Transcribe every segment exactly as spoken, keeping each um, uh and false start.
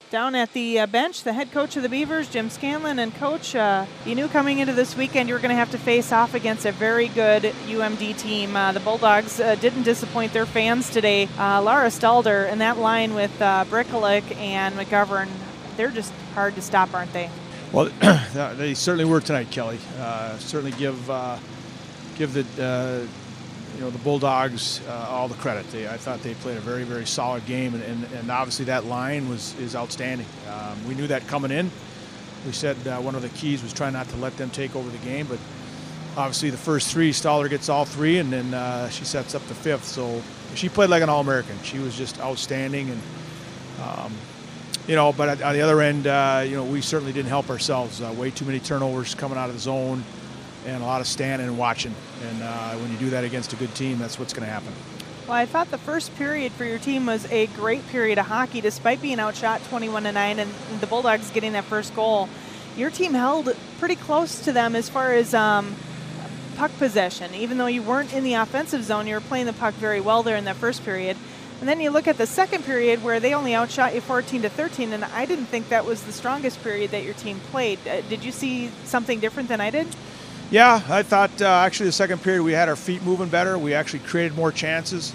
Down at the uh, bench, the head coach of the Beavers, Jim Scanlon. And Coach, uh, you knew coming into this weekend you were going to have to face off against a very good U M D team. Uh, the Bulldogs uh, didn't disappoint their fans today. Uh, Lara Stalder and that line with uh, Brickelick and McGovern, they're just hard to stop, aren't they? Well, they certainly were tonight, Kelly. Uh, certainly give uh, give the uh, you know the Bulldogs uh, all the credit. They, I thought they played a very very solid game, and, and, and obviously that line was is outstanding. Um, we knew that coming in. We said uh, one of the keys was trying not to let them take over the game, but obviously the first three, Stoller gets all three, and then uh, she sets up the fifth. So she played like an All-American. She was just outstanding, and um, you know. But on the other end, uh, you know, we certainly didn't help ourselves. Uh, way too many turnovers coming out of the zone, and a lot of standing and watching. And uh, when you do that against a good team, that's what's going to happen. Well, I thought the first period for your team was a great period of hockey, despite being outshot twenty-one to nine and the Bulldogs getting that first goal. Your team held pretty close to them as far as um, puck possession. Even though you weren't in the offensive zone, you were playing the puck very well there in that first period. And then you look at the second period where they only outshot you fourteen to thirteen, and I didn't think that was the strongest period that your team played. Uh, did you see something different than I did? Yeah, I thought uh, actually the second period we had our feet moving better. We actually created more chances.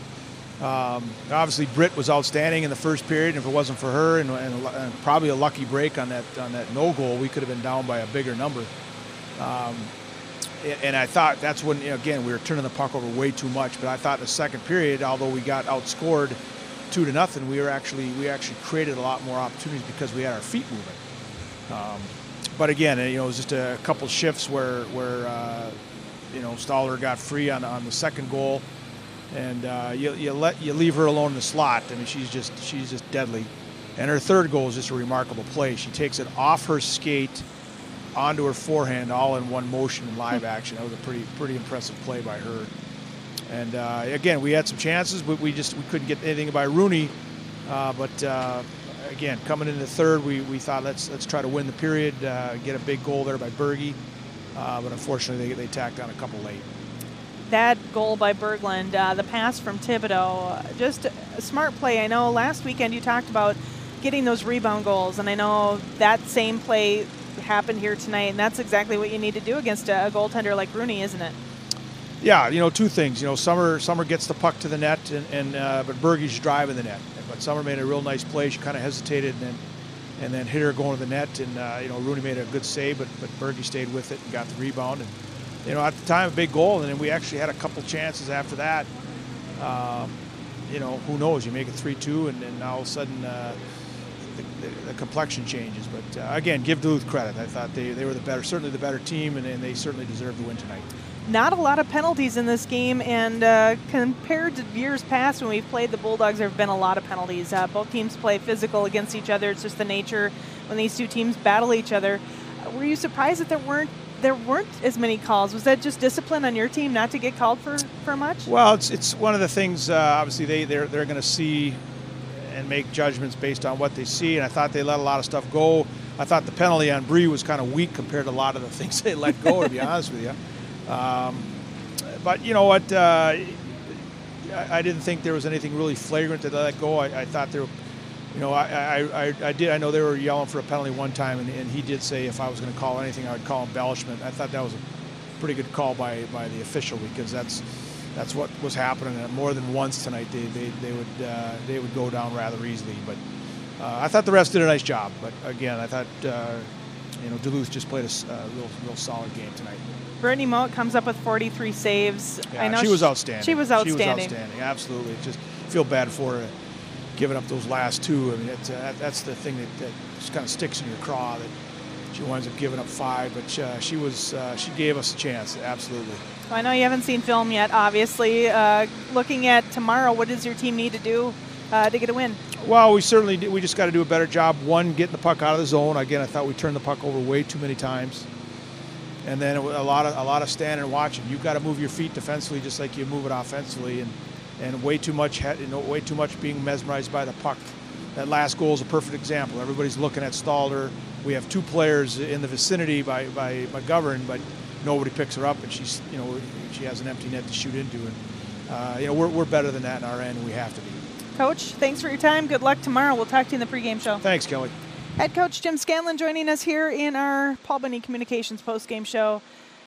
Um, obviously, Britt was outstanding in the first period. If it wasn't for her and, and, and probably a lucky break on that on that no goal, we could have been down by a bigger number. Um, and I thought that's when, you know, again, we were turning the puck over way too much. But I thought in the second period, although we got outscored two to nothing, we were actually we actually created a lot more opportunities because we had our feet moving. Um, But again, you know, it was just a couple shifts where, where uh, you know, Stoller got free on on the second goal, and uh, you you let you leave her alone in the slot. I mean, she's just she's just deadly. And her third goal is just a remarkable play. She takes it off her skate onto her forehand, all in one motion in live action. That was a pretty pretty impressive play by her. And uh, again, we had some chances, but we just we couldn't get anything by Rooney. Uh, but uh, Again, coming into the third, we, we thought let's let's try to win the period, uh, get a big goal there by Berge, uh, but unfortunately they, they tacked on a couple late. That goal by Berglund, uh, the pass from Thibodeau, just a smart play. I know last weekend you talked about getting those rebound goals, and I know that same play happened here tonight, and that's exactly what you need to do against a, a goaltender like Rooney, isn't it? Yeah, you know, two things. You know, Summer Summer gets the puck to the net, and, and uh, but Berge's driving the net. But Summer made a real nice play. She kind of hesitated and then and then hit her going to the net. And uh, you know, Rooney made a good save, but but Berge stayed with it and got the rebound. And you know, at the time, a big goal. And then we actually had a couple chances after that. Um, you know, who knows? You make it three two, and then all of a sudden uh, the, the, the complexion changes. But uh, again, give Duluth credit. I thought they, they were the better, certainly the better team, and, and they certainly deserved the win tonight. Not a lot of penalties in this game, and uh, compared to years past when we've played the Bulldogs, there have been a lot of penalties. Uh, both teams play physical against each other. It's just the nature when these two teams battle each other. Uh, were you surprised that there weren't there weren't as many calls? Was that just discipline on your team not to get called for, for much? Well, it's it's one of the things. Uh, obviously, they they're they're going to see and make judgments based on what they see. And I thought they let a lot of stuff go. I thought the penalty on Bree was kind of weak compared to a lot of the things they let go. To be honest with you. Um, but you know what? Uh, I, I didn't think there was anything really flagrant to let go. I, I thought there, you know, I, I, I, I did. I know they were yelling for a penalty one time, and, and he did say if I was going to call anything, I would call embellishment. I thought that was a pretty good call by, by the official because that's that's what was happening. And more than once tonight, they they, they would uh, they would go down rather easily. But uh, I thought the refs did a nice job. But again, I thought uh, you know Duluth just played a uh, real real solid game tonight. Brittany Moat comes up with forty-three saves. Yeah, I know she was outstanding. She was outstanding. She was outstanding, absolutely. Just feel bad for her giving up those last two. I mean, it's, uh, that's the thing that, that just kind of sticks in your craw, that she winds up giving up five. But uh, she was uh, she gave us a chance, absolutely. Well, I know you haven't seen film yet, obviously. Uh, looking at tomorrow, what does your team need to do uh, to get a win? Well, we certainly do. We just got to do a better job. One, getting the puck out of the zone. Again, I thought we turned the puck over way too many times. And then a lot of a lot of standing and watching. You've got to move your feet defensively just like you move it offensively, and and way too much you know way too much being mesmerized by the puck. That last goal is a perfect example. Everybody's looking at Stalder. We have two players in the vicinity by by McGovern, but nobody picks her up, and she's you know she has an empty net to shoot into, and uh, you know we're we're better than that in our end. And we have to be. Coach, thanks for your time. Good luck tomorrow. We'll talk to you in the pregame show. Thanks, Kelly. Head coach Jim Scanlon joining us here in our Paul Bunny Communications postgame show.